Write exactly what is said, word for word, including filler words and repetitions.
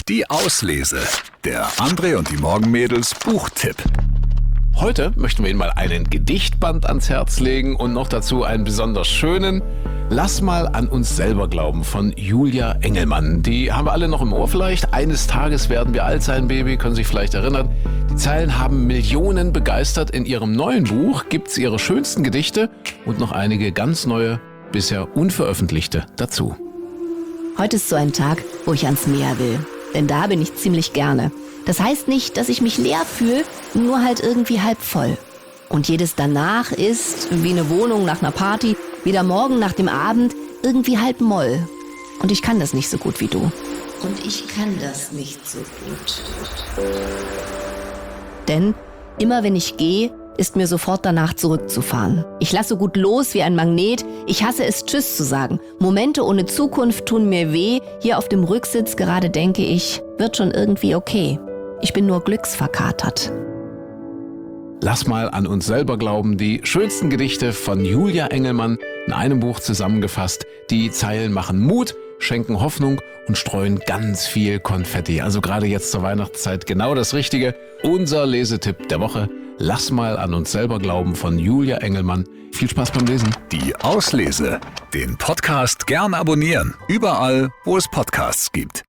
Die Auslese. Der André und die Morgenmädels Buchtipp. Heute möchten wir Ihnen mal einen Gedichtband ans Herz legen und noch dazu einen besonders schönen. Lass mal an uns selber glauben von Julia Engelmann. Die haben wir alle noch im Ohr vielleicht. Eines Tages werden wir alt sein, Baby, können sich vielleicht erinnern. Die Zeilen haben Millionen begeistert. In ihrem neuen Buch gibt's ihre schönsten Gedichte und noch einige ganz neue, bisher unveröffentlichte dazu. Heute ist so ein Tag, wo ich ans Meer will. Denn da bin ich ziemlich gerne. Das heißt nicht, dass ich mich leer fühle, nur halt irgendwie halb voll. Und jedes danach ist, wie eine Wohnung nach einer Party, wie der Morgen nach dem Abend, irgendwie halb Moll. Und ich kann das nicht so gut wie du. Und ich kann das nicht so gut. Denn immer wenn ich gehe, ist mir sofort danach zurückzufahren. Ich lasse so gut los wie ein Magnet. Ich hasse es, Tschüss zu sagen. Momente ohne Zukunft tun mir weh. Hier auf dem Rücksitz gerade denke ich, wird schon irgendwie okay. Ich bin nur glücksverkatert. Lass mal an uns selber glauben, die schönsten Gedichte von Julia Engelmann in einem Buch zusammengefasst. Die Zeilen machen Mut, schenken Hoffnung und streuen ganz viel Konfetti. Also gerade jetzt zur Weihnachtszeit genau das Richtige. Unser Lesetipp der Woche. Lass mal an uns selber glauben von Julia Engelmann. Viel Spaß beim Lesen. Die Auslese. Den Podcast gern abonnieren. Überall, wo es Podcasts gibt.